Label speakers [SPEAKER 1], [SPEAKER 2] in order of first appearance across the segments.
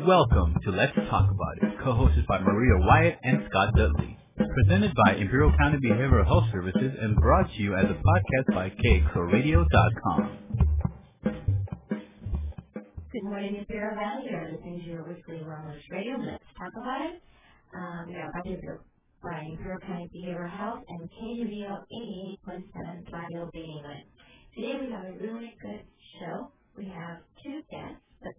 [SPEAKER 1] Welcome to Let's Talk About It, co-hosted by Maria Wyatt and Scott Dudley. Presented by Imperial County Behavioral Health Services and brought to you as a podcast by KXORadio.com.
[SPEAKER 2] Good morning, Imperial Valley. You're listening to your weekly wellness radio. Let's talk about it. We are brought to you by Imperial County Behavioral Health and KUVO 88.7 Radio Bay England. Today we have a really good show. We have two guests, but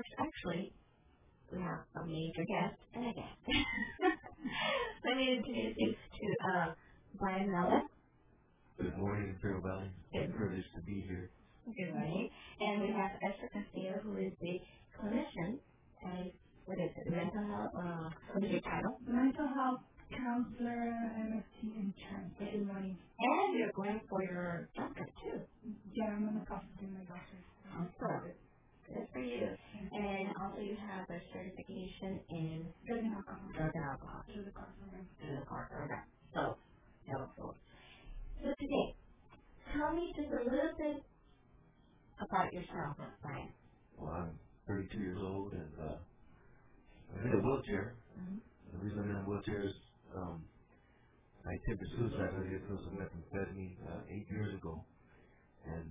[SPEAKER 2] we have a major guest and a guest. Let me introduce you to Brian Melvin.
[SPEAKER 3] Good morning, Imperial Valley. It's a privilege to be here.
[SPEAKER 2] Good morning. And we have Esther Castillo, who is the clinician at, what is it, mental health, what is your title?
[SPEAKER 4] Mental health counselor, MFT, and trans. Good morning.
[SPEAKER 2] And you're going for your doctorate, too.
[SPEAKER 4] Yeah, I'm in the process of doing my doctorate.
[SPEAKER 2] Awesome. Good for you. And also you have a certification in
[SPEAKER 4] Drug and alcohol.
[SPEAKER 2] Drug and alcohol.
[SPEAKER 4] Through the car program.
[SPEAKER 2] Through the car program. So, helpful. So today, tell me just a little bit about yourself, Brian.
[SPEAKER 3] Well, I'm 32 years old and I'm in a wheelchair. Mm-hmm. The reason I'm in a wheelchair is I attempted suicide. I did some methamphetamine 8 years ago. And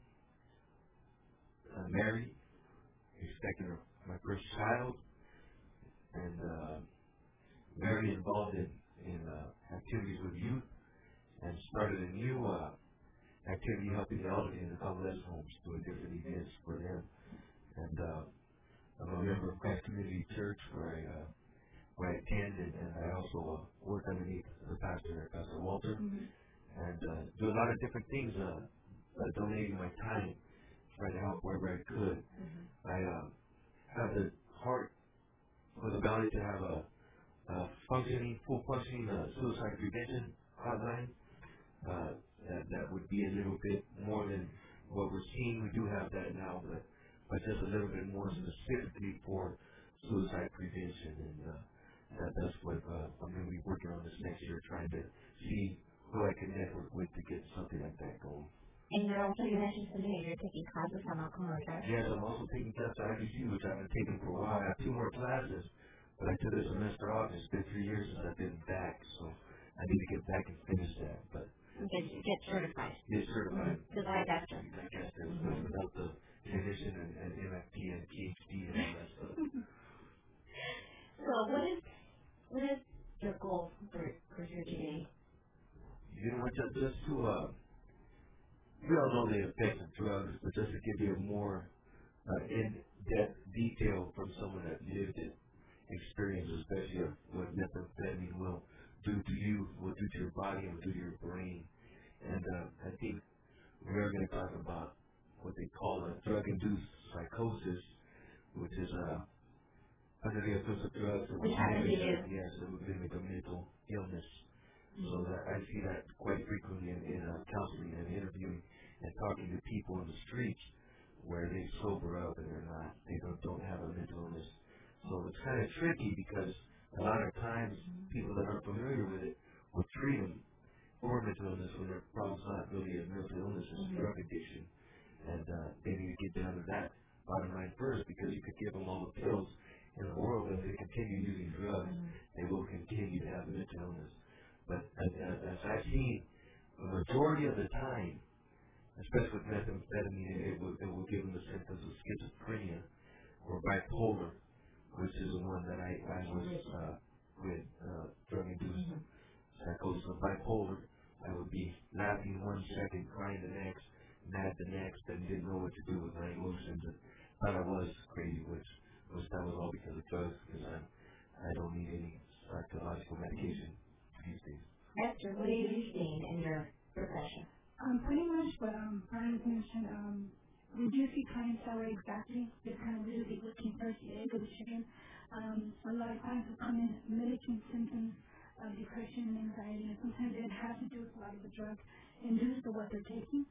[SPEAKER 3] I'm married, expecting my first child, and very involved in activities with youth, and started a new activity helping the elderly in the convalescent homes, doing different events for them. And I'm a member of Christ Community Church where I attend, and I also work underneath the pastor, Pastor Walter, and do a lot of different things, donating my time, trying to help wherever I could. I have the heart for the valley to have a full functioning suicide prevention hotline. That would be a little bit more than what we're seeing. We do have that now, but just a little bit more specifically for suicide prevention. And that's what I'm going to be working on this next year, trying to see who I can network with to get something like that going.
[SPEAKER 2] And you mentioned something you're taking classes on alcohol, right?
[SPEAKER 3] Yes, I'm also taking classes at IBC, which I've been taking for a while. I have 2 more classes, but I took a semester off. It's been 3 years since I've been back, so I need to get back and finish that. But
[SPEAKER 2] get certified.
[SPEAKER 3] Get certified.
[SPEAKER 2] Because I got you.
[SPEAKER 3] Without the clinician and MFT and PhD and all that stuff.
[SPEAKER 2] So what is your goal for here today?
[SPEAKER 3] Just to we all know the effects of drugs, but just to give you a more in-depth detail from someone that lived it, experience, especially of what methamphetamine will do to you, will do to your body, and will do to your brain. And I think we are going to talk about what they call a drug-induced psychosis, which is under the influence of drugs.
[SPEAKER 2] Which happens to you.
[SPEAKER 3] Yes, it would mimic a mental illness. So that I see that quite frequently in counseling and interviewing and talking to people in the streets where they sober up and they don't have a mental illness. So it's kind of tricky because a lot of times people that aren't familiar with it will treat them for mental illness when their problem's not really a mental illness, it's drug addiction. And they need to get down to that bottom line first, because you could give them all the pills in the world, but if they continue using drugs, they will continue to have a mental illness. But as I've seen, the majority of the time, especially with methamphetamine, it will give them the symptoms of schizophrenia or bipolar, which is the one that I was with drug-induced psychosis. Of bipolar, I would be laughing 1 second, crying the next, mad the next, and didn't know what to do with my emotions, and thought I was crazy, which that was all because of drugs, because I don't need any psychological medication these days.
[SPEAKER 2] Esther, what are you seeing in your profession?
[SPEAKER 4] Pretty much what Brian mentioned. We do see clients that way exactly. It's kind of really looking first, the egg or the chicken. A lot of clients will come in mimicking symptoms of depression and anxiety, and sometimes it has to do with a lot of the drug induced or what they're taking.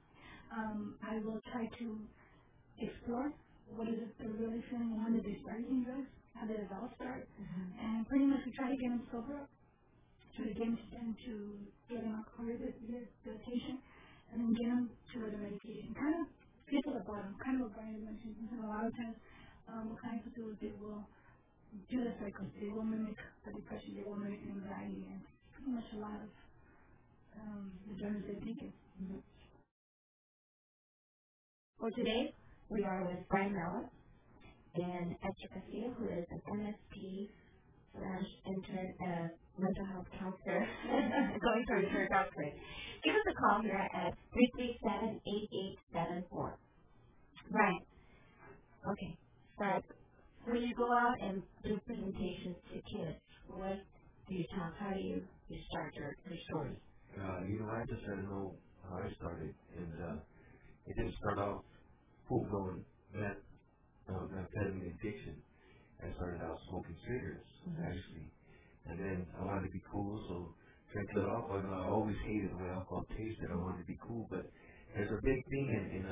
[SPEAKER 4] I will try to explore what is it they're really feeling and when did they start using drugs, how did it all start, and pretty much we try to get them sober up. To get them to get an alcohol rehabilitation, and then get them to the medication. Kind of get to the bottom, kind of what Brian mentioned. A lot of times, what clients will do is they will do the cycles. They will mimic the depression, they will mimic anxiety, and pretty much a lot of the drugs they're taking.
[SPEAKER 2] Mm-hmm. Well, today we are with Brian Miller and Esther Castillo, who is an MSP intern mental health counselor going through her doctorate. Give us a call here at 337-8874. Right. Okay. But when you go out and do presentations to kids, what do you talk? How do you start your story?
[SPEAKER 3] I just had to know how I started, and it didn't start off full-blown methamphetamine addiction. I started out smoking cigarettes, actually, and then I wanted to be cool, so drank it off. I always hated the way alcohol tasted. I wanted to be cool, but there's a big thing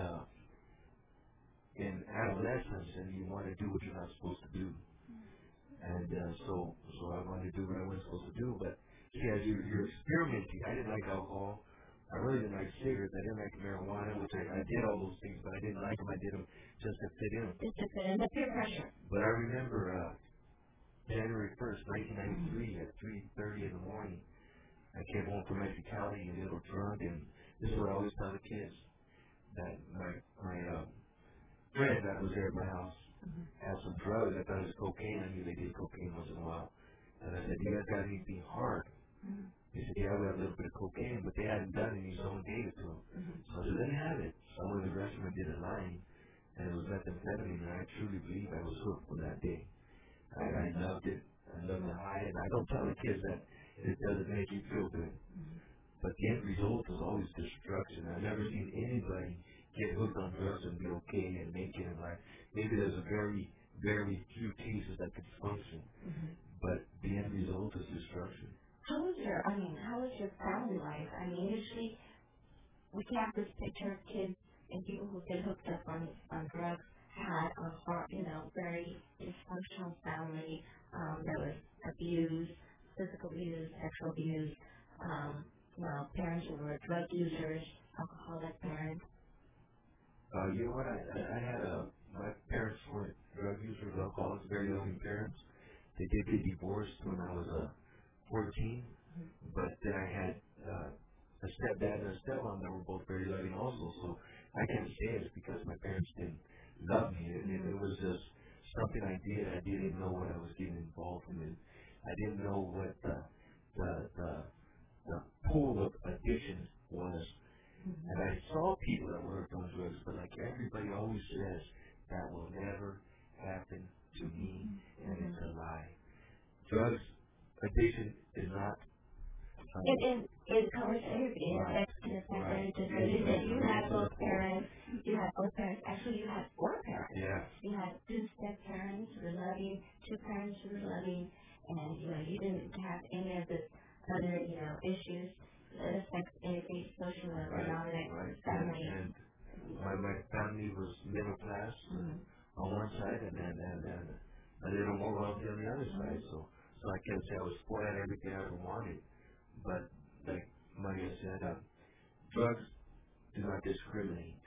[SPEAKER 3] in adolescence, and you want to do what you're not supposed to do. And so I wanted to do what I wasn't supposed to do. But see, as you're experimenting, I didn't like alcohol. I really didn't like cigarettes. I didn't like marijuana, which I did all those things, but I didn't like them. I did them just to fit in.
[SPEAKER 2] Just to fit in, the peer pressure.
[SPEAKER 3] But I remember January 1st, 1993, at 3:30 in the morning, I came home from Mexicali a little drunk, and this is what I always tell the kids, that my friend that was there at my house had some drugs. I thought it was cocaine. I knew they did cocaine once in a while. And I said, "You guys got anything hard?" They said, "Yeah, we have a little bit of cocaine," but they hadn't done any, so someone gave it to them. So I said, "Let me have it." So I went to the restaurant and did a line, and it was methamphetamine, and I truly believe I was hooked from that day. I loved it. I loved the high, and I don't tell the kids that it doesn't make you feel good. But the end result is always destruction. I've never seen anybody get hooked on drugs and be okay and make it in life. Maybe there's a very, very few cases that could function, but the end result is destruction.
[SPEAKER 2] How was your family life? I mean, usually we can have this picture of kids and people who get hooked up on drugs had a very dysfunctional family. There was abuse, physical abuse, sexual abuse. Parents who were drug users, alcoholic parents.
[SPEAKER 3] You know what? I had my parents weren't drug users, alcoholics, very loving parents. They did get divorced when I was 14, but then I had a stepdad and a stepmom that were both very loving also. So I can't say it's because my parents didn't love me. It was just something I did. I didn't know what I was getting involved in. I didn't know what the pool of addiction was. And I saw people that were hooked on drugs, but like everybody always says, that will never happen to me, and it's a lie. Drugs addiction is not.
[SPEAKER 2] It covers everything. It affects kids. You had both parents. Actually, you had 4 parents.
[SPEAKER 3] Yeah.
[SPEAKER 2] You had 2 step parents who were loving, 2 parents who were loving, and you didn't have any of the other issues that affect every social and economic family.
[SPEAKER 3] And my family was middle class on one side, and a little more wealthy on the other side. So I can't say I was spoiled at everything I ever wanted. But like Maria said, drugs do not discriminate.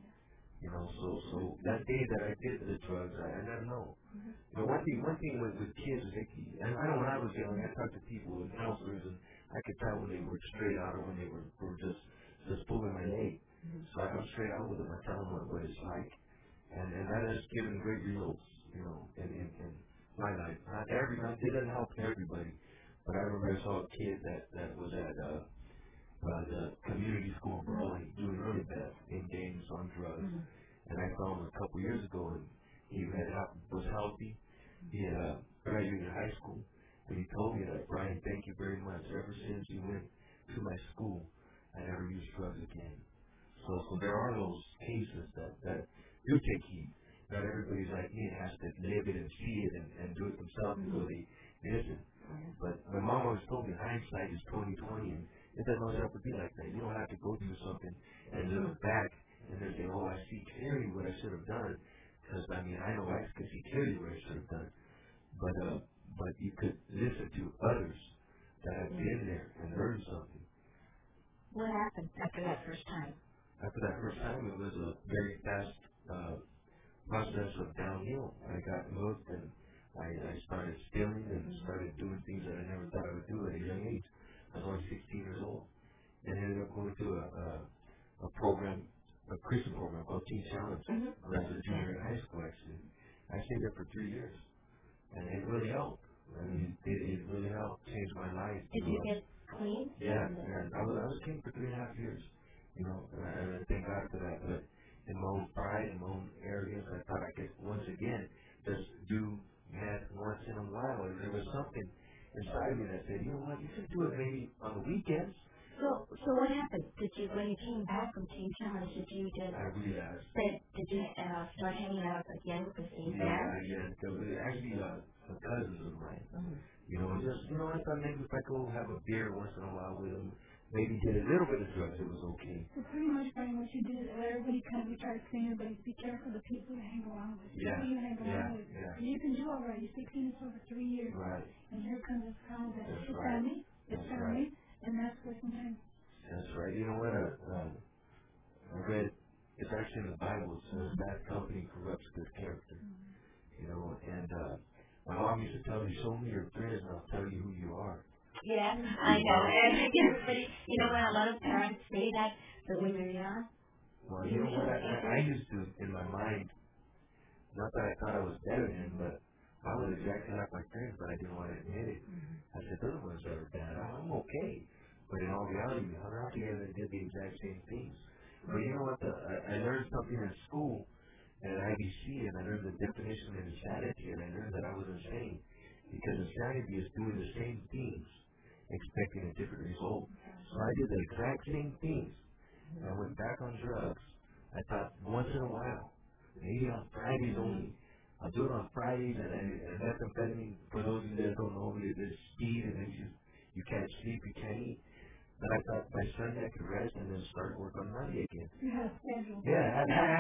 [SPEAKER 3] So that day that I did the drugs, I never know. One thing with kids is and I know when I was young, I talked to people and counselors, and I could tell when they were straight out or when they were just pulling my leg. So I'm straight out with them. I tell them what it's like, and that has given great results, in my life. It doesn't help everybody, but I remember I saw a kid that was at the community school in Berlin doing really bad in gangs on drugs, and I saw him a couple years ago, and he was healthy. He had graduated high school, and he told me that, "Brian, thank you very much. Ever since you went to my school, I never used drugs again." So there are those cases that do take heed. Not everybody's like me and has to live it and see it and do it themselves because they isn't. But my mom always told me hindsight is 20/20, and it doesn't always have to be like that. You don't have to go through something and look back and then say, "Oh, I see clearly what I should have done." Because I know I could see clearly what I should have done. But you could listen to others that have been there and learned something.
[SPEAKER 2] What happened after that first time?
[SPEAKER 3] After that first time, it was a very fast process of downhill. I got hooked, and I I started stealing and started doing things that I never thought I would do at a young age. I was only 16 years old, and ended up going to a program, a Christian program called Teen Challenge. When I was a junior in high school, actually. I stayed there for 3 years, and it really helped. I mean, it really helped change my life.
[SPEAKER 2] Did you get clean?
[SPEAKER 3] Yeah, and I was clean for 3.5 years. You know, and I thank God for that. But in my own pride, in my own arrogance, I thought I could once again just do math once in a while. And there was something inside me that said, you know what, you should do it maybe on the weekends.
[SPEAKER 2] So what happened? When you came back from Teen Challenge, did you just
[SPEAKER 3] I realized.
[SPEAKER 2] Did you start hanging out again with the same friends?
[SPEAKER 3] Yeah, because actually some cousins of mine. You know, I thought maybe if I go have a beer once in a while with them, maybe get a little bit of drugs, it was okay.
[SPEAKER 4] So pretty much, Brian, what you did is everybody kind of try to screen everybody. Be careful of the people you hang around with.
[SPEAKER 3] Yeah.
[SPEAKER 4] Who you hang around with.
[SPEAKER 3] Yeah.
[SPEAKER 4] You can do already. 16 is over 3 years.
[SPEAKER 3] Right.
[SPEAKER 4] And here comes this crowd that
[SPEAKER 3] That's
[SPEAKER 4] it's
[SPEAKER 3] right.
[SPEAKER 4] family. It's
[SPEAKER 3] That's
[SPEAKER 4] family.
[SPEAKER 3] Right.
[SPEAKER 4] And that's where sometimes.
[SPEAKER 3] That's right. You know what? I read, it's actually in the Bible, it says bad company corrupts good character. You know, and my mom used to tell me, show me your friends and I'll tell you who you are.
[SPEAKER 2] Yeah, I know. Everybody, you know what, a lot of parents say that, but when you're young.
[SPEAKER 3] Well, you know what, I used to, in my mind, not that I thought I was better than him, but I was exactly like my friends, but I didn't want to admit it. I said, those ones are bad. I'm okay. But in all reality, we hung out together and did the exact same things. But you know what, I learned something in school at IBC, and I learned the definition of insanity, and I learned that I was insane. Because insanity is doing the same things, expecting a different result. So I did the exact same things. I went back on drugs. I thought once in a while, maybe on Fridays only. I'll do it on Fridays, and methamphetamine, for those of you that don't know, there's speed, and then you can't sleep, you can't eat. But I thought by Sunday I could rest and then start work on Monday again.
[SPEAKER 4] You had a schedule.
[SPEAKER 3] Yeah,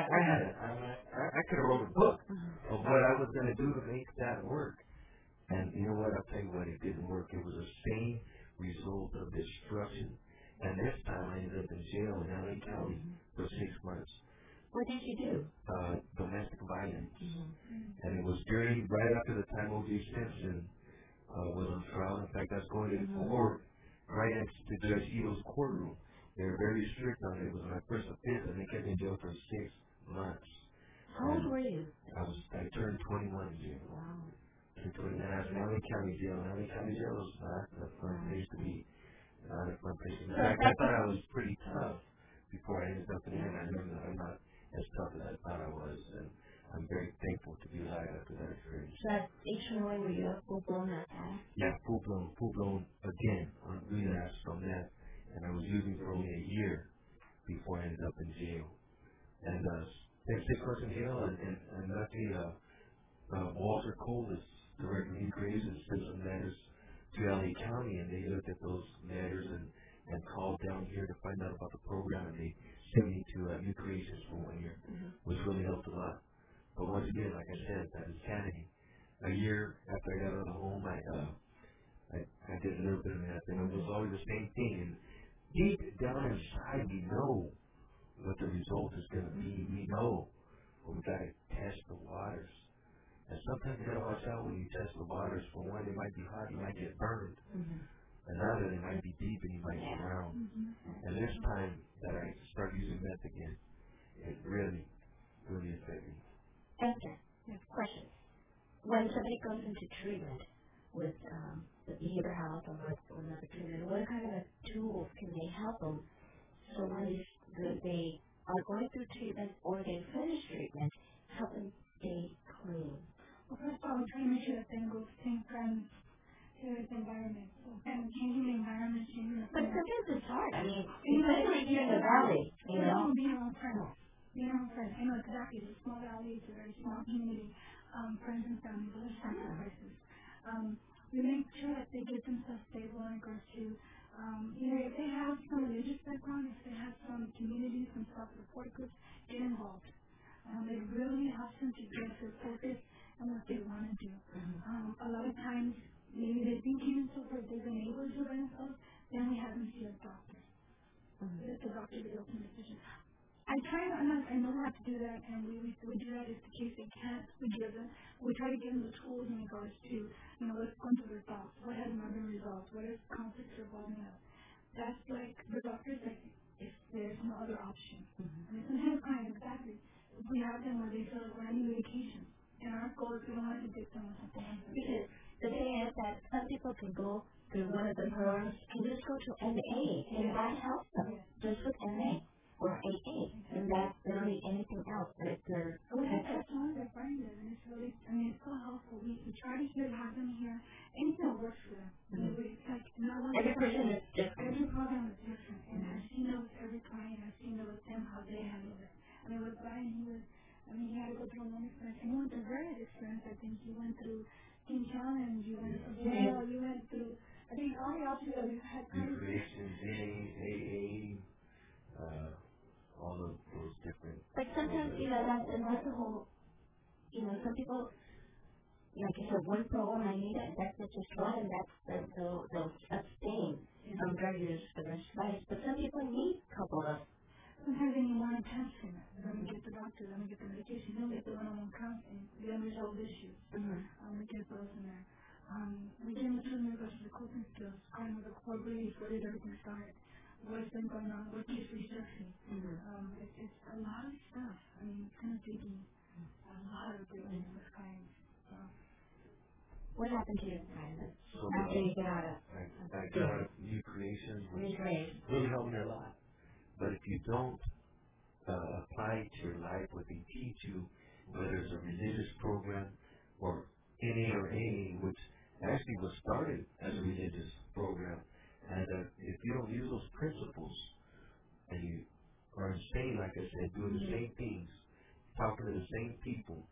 [SPEAKER 3] I could have wrote a book of what I was going to do to make that work. And you know what? I'll tell you what, it didn't work. It was the same result of destruction. And this time I ended up in jail in LA County for 6 months.
[SPEAKER 2] What did you do?
[SPEAKER 3] Domestic violence. And it was right after the time O.J. Simpson was on trial. In fact, I was going to court right next to Judge Ito's courtroom. They were very strict on it. It was my first offense, and they kept me in jail for 6 months.
[SPEAKER 2] How old were you?
[SPEAKER 3] I turned 21 in jail.
[SPEAKER 2] Wow.
[SPEAKER 3] And I was in LA County Jail. LA County Jail was not a fun place to be. Not a fun place to be. In fact, I thought I was pretty tough before I ended up in there, and I learned that I'm not as tough as I thought I was. And I'm very thankful to be alive after that experience.
[SPEAKER 2] So at 18 were you a full-blown addict?
[SPEAKER 3] Yeah, full-blown again on relapse from that. And I was using for only a year before I ended up in jail. And spent 6 months in jail, and luckily Walter Colas, Director of Youth Creation, sent some letters to LA County, and they looked at those letters and called down here to find out about the program, and they sent me to Youth Creations for 1 year, which really helped a lot. But once again, like I said, that insanity. A year after I got out of home, I did a little bit of that, and it was always the same thing. And deep down inside, we know what the result is going to be. We know, but we got to test the waters. And sometimes you got to watch out when you test the waters. For one, it might be hot, you might get burned. Another, it might be deep and you might get drowned. And this time that I started using meth again, it really affected me.
[SPEAKER 2] Esther, question. When somebody goes into treatment with the behavioral health or with another treatment, what kind of tools can they help them so when they are going through treatment or they finish treatment, help them stay clean?
[SPEAKER 4] Well, first of all, we're trying to make sure that thing goes from to its environment. So kind of changing the environment, changing the
[SPEAKER 2] But sometimes it's hard. I mean, especially here in the valley, you know?
[SPEAKER 4] Being around friends. I know exactly. It's a small valley. It's a very small community. Friends and family, those are sacrifices. We make sure that they get themselves stable in regards to, if they have some religious background, if they have some community, some self-support groups, get involved. It really helps them to get their focus on what they want to do. A lot of times, maybe they're thinking and so forth, they've been able to do it themselves, then we have them see a doctor. Let the doctor be the ultimate decision. I know how to do that, and we do that if the case they can't. We try to give them the tools and regards to, what's going through their thoughts, what has not been resolved, what is conflicts revolving up. That's like the doctors, like, if there's no other option. I mean, sometimes clients, exactly. We have them where they feel like we're on medication. And our goal is we don't want to addict them or something like that.
[SPEAKER 2] Because the thing is that some people can go through one of the programs and just go to NA, and that helps them. Just with NA or AA, and that's really anything else. But if they're
[SPEAKER 4] that's one of their friends, and it's really, it's so helpful. We try to have them here. Anything that works for them. It's like, not one
[SPEAKER 2] every person is different.
[SPEAKER 4] Every program is different, and I've seen it with every client. I've seen it with them, how they handle it. With Brian, he had to go through a long experience. And he went through various experience. I think he went through Teen Challenge, you went through jail, you went through, I think all the options that we've had.
[SPEAKER 3] Recreation, AA, all of those different.
[SPEAKER 2] But sometimes, that's the whole, some people, like you said, one program I need it, that's just one, and they'll abstain from drug use for the rest of their life. But some people need a couple of.
[SPEAKER 4] Sometimes they need more attention. Let me get the doctor, let me get the medication, let me get the one-on-one counseling, the unresolved issues. We get those in there. We get into the regards to the coping skills, kind of the core beliefs, where did everything start, what's been going on, what keeps researching. It's a lot of stuff. It's kind of taking a lot of good things with clients.
[SPEAKER 2] What happened to your client
[SPEAKER 3] after
[SPEAKER 2] you got out of?
[SPEAKER 3] I got out of New Creations, which really helped me a lot. But if you don't apply it to your life, what they teach you, whether it's a religious program or NA or AA, which actually was started as a religious program, and if you don't use those principles and you are staying, like I said, doing the same things, talking to the same people,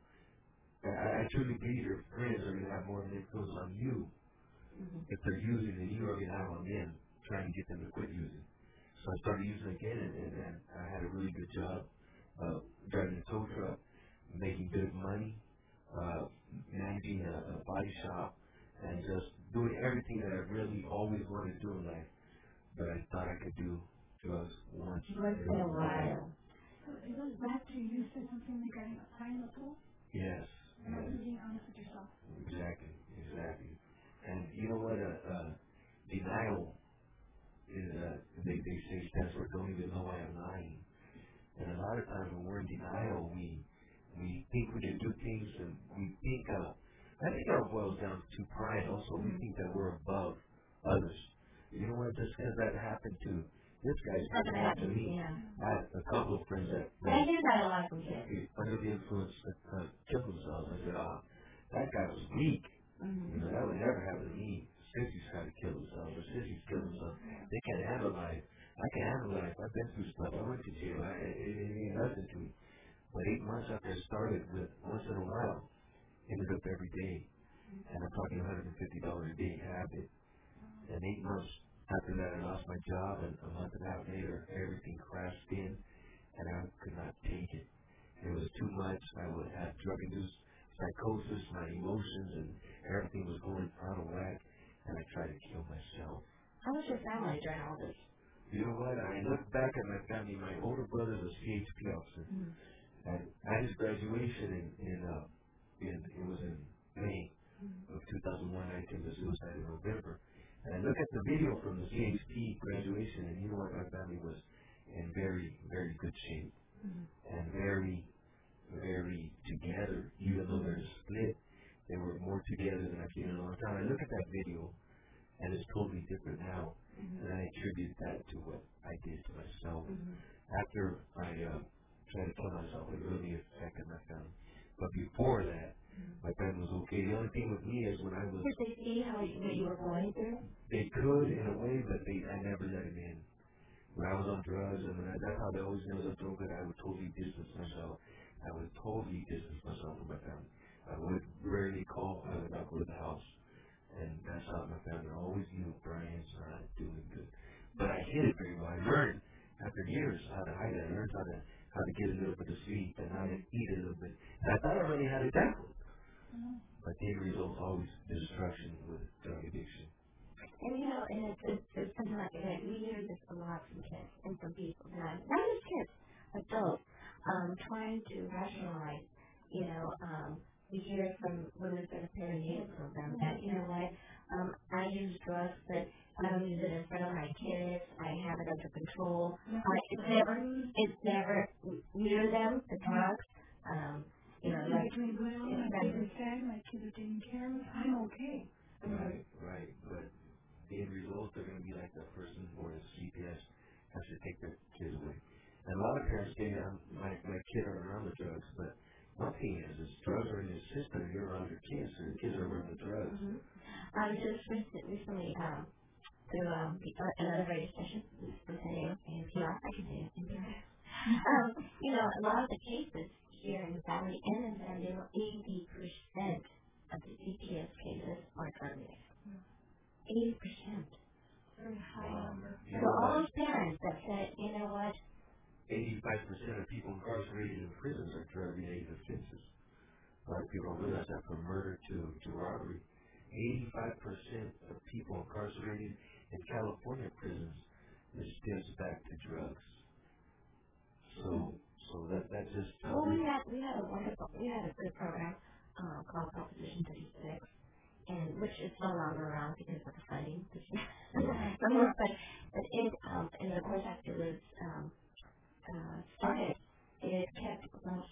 [SPEAKER 3] I truly believe your friends are going to have more of an influence on you if they're using than you are going to have on them, trying to get them to quit using. So I started using it again, and I had a really good job driving a tow truck, making good money, managing a body shop, and just doing everything that I really always wanted to do in life. But I thought I could do drugs once in a while.
[SPEAKER 4] So it goes back to you said something regarding applying the tool?
[SPEAKER 3] Yes.
[SPEAKER 4] And also being honest with yourself.
[SPEAKER 3] Exactly. And you know what? Denial is, they say stands for don't even know I am lying. And a lot of times when we're in denial, we think we can do things, and we think, I think it boils down to pride also. We think that we're above others. You know what? Just because that happened to this guy, it's going to happen to me. I had a couple of friends that
[SPEAKER 2] I hear that a lot from kids.
[SPEAKER 3] under the influence killed themselves. I said, that guy was weak. That would never happen to me. Sissies try to kill themselves, or sissies kill themselves. They can't handle life. I can handle life. I've been through stuff. I went to jail. It ain't nothing to me. But 8 months after I started with once in a while, ended up every day. And I'm talking $150 a day habit. And 8 months after that, I lost my job, and a month and a half later, everything crashed in, and I could not take it. It was too much. I would have drug-induced psychosis, my emotions, and everything was going out of whack, and I tried to kill myself.
[SPEAKER 2] How was your family during all this?
[SPEAKER 3] You know what? I look back at my family. My older brother was a CHP officer. And at his graduation it was in May of 2001, I attempted suicide in November. And I look at the video from the CHP graduation, and you know what? My family was in very, very good shape, and very, very together. Even though they're split, they were more together than I've seen in a long time. I look at that video, and it's totally different now, and I attribute that to what I did to myself. After I tried to kill myself, it really affected my family. But before that, my family was okay. The only thing with me is when I was...
[SPEAKER 2] Did they see what you were going through?
[SPEAKER 3] They could, in a way, but I never let them in. When I was on drugs, and that's how they always knew I was doing good, I would totally distance myself. From my family. I would rarely call. I would not go to the house. And that's how my family always knew Brian's not doing good. But I hid it very well. I learned after years how to hide it. I learned how to get a little bit of sleep and how to eat a little bit. And I thought I already had it down. But the end result is always destruction with drug addiction.
[SPEAKER 2] And it's something like that. We hear this a lot from kids and from people. Not just kids, adults, trying to rationalize, we hear from women for the perinatal program that, you know what, I use drugs, but I don't use it in front of my kids. I have it under control. It's never near them, the drugs. You know,
[SPEAKER 4] like my kids are fed, my kids are taken care of, I'm okay.
[SPEAKER 3] Right. But the end result, they're going to be like that person or the CPS has to take their kids away. And a lot of parents say, my kid are around the drugs, but one thing is drugs are in your system, you're around your kids, so your kids are around the drugs.
[SPEAKER 2] Just recently, through another radio station, presenting NPR, I can say NPR. You know, a lot of the cases here in the Valley and in San Diego, 80% of the CPS cases are drug-related. 80%.
[SPEAKER 4] Very high number.
[SPEAKER 2] So all those parents that said, you know what?
[SPEAKER 3] 85% of people incarcerated in prisons are drug-related offenses. A lot of people don't realize that, from murder to robbery. 85% of people incarcerated in California prisons is stems back to drugs. So that just.
[SPEAKER 2] Well, we had a good program called Proposition 36, and which is no longer around because of the funding. But it in the course after it was started, it kept almost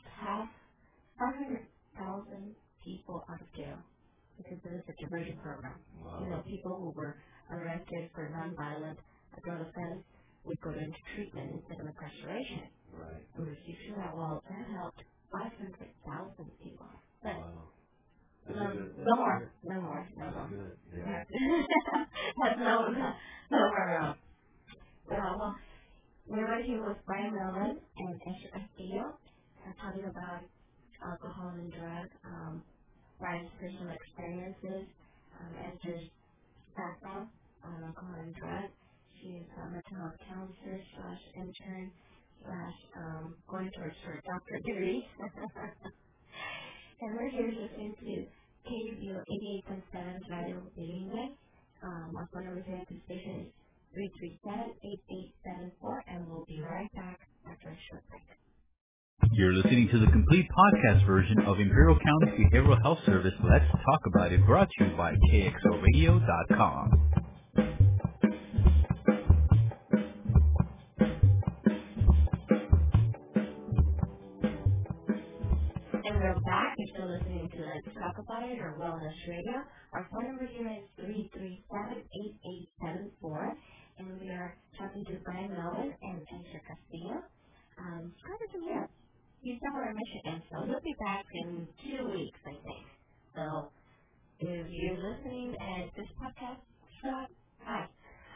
[SPEAKER 2] 500,000 people out of jail because it was a diversion program.
[SPEAKER 3] Wow.
[SPEAKER 2] You know, people who were arrested for nonviolent drug offense would go into treatment instead of incarceration.
[SPEAKER 3] Right.
[SPEAKER 2] And receive treatment. Well, that helped 500,000 people. But
[SPEAKER 3] wow.
[SPEAKER 2] No more.
[SPEAKER 3] Good. Yeah.
[SPEAKER 2] That's no more. Well, we're right here with Brian Melvin and Esther Castillo talking about alcohol and drug, Brian's personal experiences, Esther's background on alcohol and drug. She's a mental health counselor / intern / going towards her doctorate degree. And we're here listening to KUBO 88.7 Radio Bilingüe. Our phone number here at the station is 337-8874, and we'll be right back after a short break.
[SPEAKER 1] You're listening to the complete podcast version of Imperial County Behavioral Health Service Let's Talk About It, brought to you by KXORadio.com.
[SPEAKER 2] And we're back. You're still listening to Let's Talk About It, or Wellness Radio. Our phone number here is 337-8874, and we are talking to Brian Melvin and Esther Castillo. Carter from here. He's somewhere in Michigan, so he'll be back in 2 weeks, I think. So if you're listening at this podcast, Scott, hi.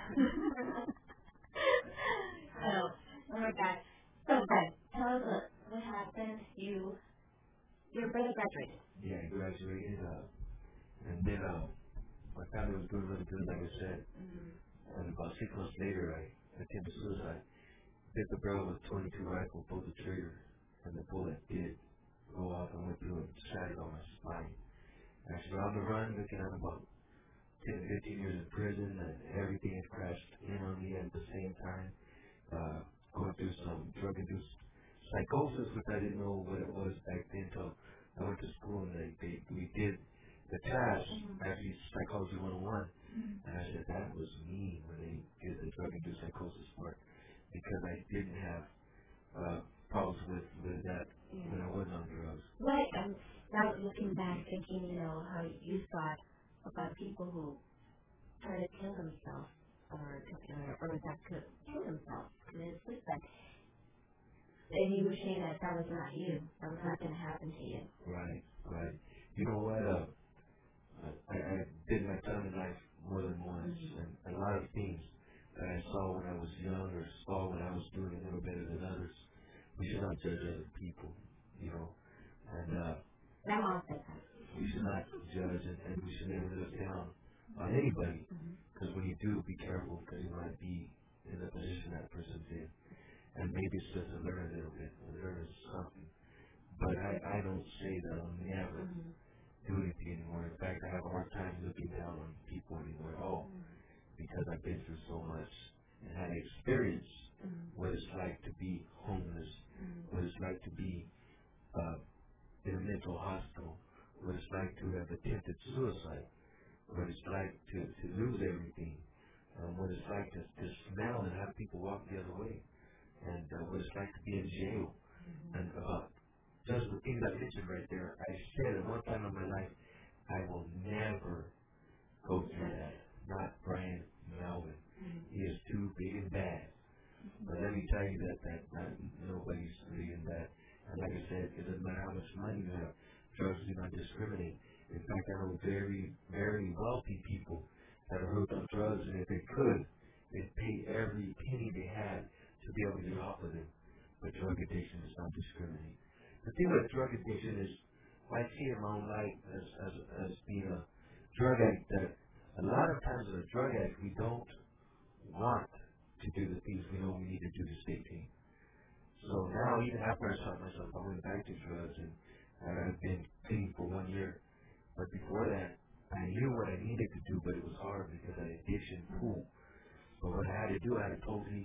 [SPEAKER 2] So we're back. So, Brian, tell us what happened. Your brother graduated.
[SPEAKER 3] Yeah, I graduated, and then my family was doing really good, like I said. And about 6 months later, I attempted suicide. Hit the barrel with 22 rifle, pulled the trigger, and the bullet did go off and went through and shattered on my spine. And I was on the run, looking at about 10 to 15 years in prison, and everything had crashed in on me at the same time. Going through some drug-induced psychosis, which I didn't know what it was back then until I went to school and we did the test, actually Psychology 101, and I said that was me when they did the drug-induced psychosis part, because I didn't have problems with that when I wasn't on drugs.
[SPEAKER 2] Right. Now looking back, thinking, you know, how you thought about people who try to kill themselves or that could kill themselves, commit suicide. And you were saying that was not you. That was not going to happen to you.
[SPEAKER 3] Right. You know what? I did my time in life more than once, and a lot of things that I saw when I was young or saw when I was doing a little better than others. We should not judge other people, you know. And
[SPEAKER 2] my mom said that.
[SPEAKER 3] We should not judge, and we should never look down on anybody. Because when you do, be careful, because you might be in the position that person's in. And maybe it's just to learn a little bit, learn something. But I don't say that I'll never do anything anymore. In fact, I have a hard time looking down on people anymore at all, because I've been through so much and had experience what it's like to be homeless, what it's like to be in a mental hospital, what it's like to have attempted suicide, what it's like to lose everything, what it's like to smell and have people walk the other way, and what it's like to be in jail, and about just the things I mentioned right there. I said at one time in my life, I will never go through that. Not Brian Melvin. He is too big and bad. But let me tell you that nobody's big and bad. And like I said, it doesn't matter how much money you have. Drugs do not discriminate. In fact, I know very, very wealthy people that are hooked on drugs, and if they could, they'd pay every penny they had to be able to get off of them. But drug addiction does not discriminate. The thing with drug addiction is, I see in my own life as being a drug addict, that a lot of times as a drug addict, we don't want to do the things we know we need to do to stay clean. So now, even after I shot myself, I went back to drugs, and I've been clean for 1 year. But before that, I knew what I needed to do, but it was hard because of the addiction pool. But what I had to do, I had to totally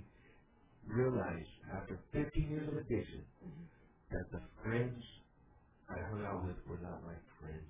[SPEAKER 3] realize, after 15 years of addiction, that the friends I hung out with were not my friends.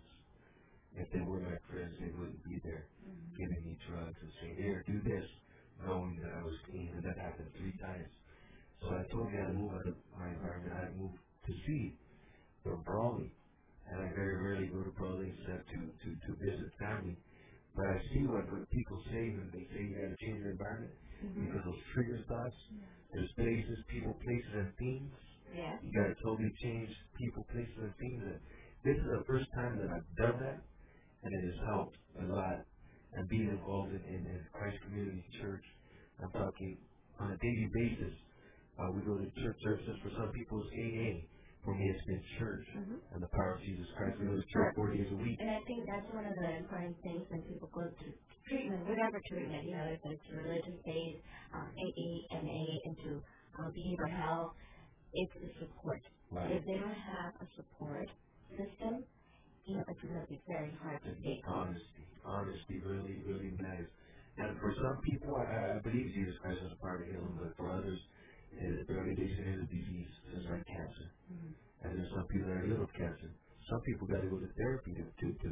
[SPEAKER 3] If they were my friends, they wouldn't be there giving me drugs and saying, here, do this, knowing that I was clean. And that happened 3 times. So I told me I had to move out of my environment. I had to move to see the Brawley. And I very rarely go to Brawley except to visit family. But I see what people say when they say you got to change your environment because those trigger thoughts. There's places, people, places, and things.
[SPEAKER 2] Yeah.
[SPEAKER 3] You got to totally change people, places, and things. And this is the first time that I've done that, and it has helped a lot. And being involved in Christ Community Church, I'm talking on a daily basis. We go to church services. For some people, it's AA. For me, it's been church and the power of Jesus Christ. We go to church 4 days a week.
[SPEAKER 2] And I think that's one of the important things when people go to treatment, whatever treatment, if it's religious-based, AA, MA, into behavioral health, it's the support.
[SPEAKER 3] Right.
[SPEAKER 2] If they don't have a support system, it's going to be very hard to stay calm.
[SPEAKER 3] Honesty really, really matters. And for some people, I believe Jesus Christ is a part of healing, but for others, drug addiction is a disease, just like cancer. And there's some people that are little cancer. Some people got to go to therapy to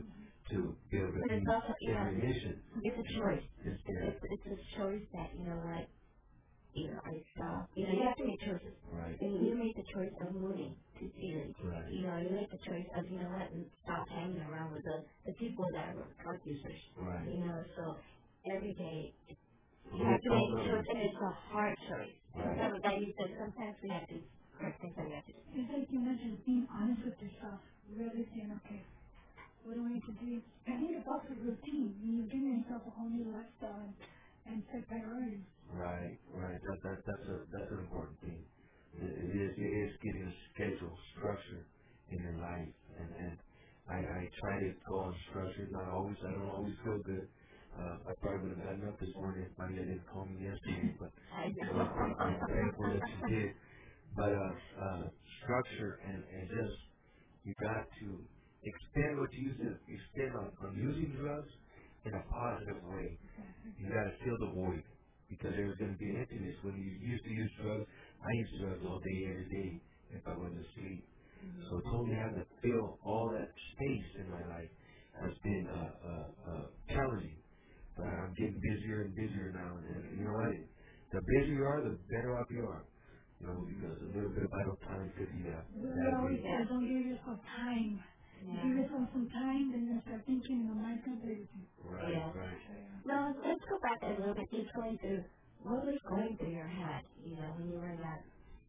[SPEAKER 3] be able to
[SPEAKER 2] But it's also,
[SPEAKER 3] in remission.
[SPEAKER 2] It's a choice.
[SPEAKER 3] Yeah.
[SPEAKER 2] It's a choice that, I stop. You have to make choices.
[SPEAKER 3] Right.
[SPEAKER 2] And you make the choice of moving to Sealy.
[SPEAKER 3] Right.
[SPEAKER 2] You make the choice of, and stop hanging around with the people that are drug users.
[SPEAKER 3] Right.
[SPEAKER 2] So every day you have to make a choice, and it's a hard choice.
[SPEAKER 3] Right.
[SPEAKER 2] And like you said, sometimes we have to correct things that we have to do.
[SPEAKER 4] It's like you mentioned, being honest with yourself, really saying, okay, what do I need to do? I think it's also routine. You're giving yourself a whole new lifestyle and set priorities.
[SPEAKER 3] Right. That's an important thing. It is getting a schedule, structure in your life, and I try to go on structure. I don't always feel good. I probably would have gotten up this morning if Maria didn't call me yesterday, but I'm thankful that she did. But structure and just you got to expend what you used to expend on using drugs in a positive way. You got to fill the void, because there's going to be an emptiness when you used to use drugs. I used drugs all day, every day if I went to sleep. So totally having to fill all that space in my life has been challenging. But I'm getting busier and busier now, and you know what? The busier you are, the better off you are. Because a little bit of idle time could be
[SPEAKER 4] Don't give yourself time.
[SPEAKER 2] Yeah.
[SPEAKER 4] Give yourself some time, then you start thinking in the mind of everything.
[SPEAKER 3] Right.
[SPEAKER 2] Now, let's go back a little bit. What was going through your head, when you were in that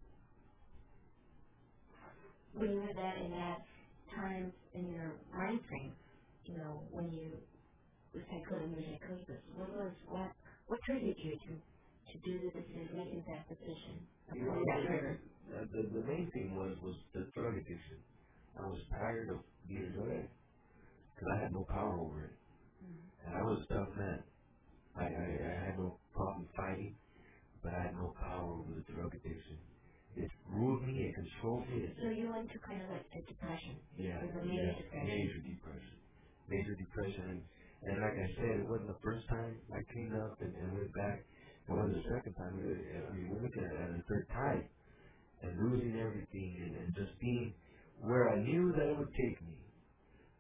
[SPEAKER 2] in that time in your mind frame, when you cycled in your psychosis? What triggered you to do the decision, making that decision?
[SPEAKER 3] The main thing was the drug addiction. I was tired of being a drug addict because I had no power over it. And I was a tough man. I had no problem fighting, but I had no power over the drug addiction. It ruled me, it controlled me.
[SPEAKER 2] So you went to kind of like a depression.
[SPEAKER 3] Yeah,
[SPEAKER 2] major depression.
[SPEAKER 3] Major depression. And like I said, it wasn't the first time I cleaned up and went back. It wasn't the second time. We're looking at it the third time. And losing everything and just being where I knew that it would take me.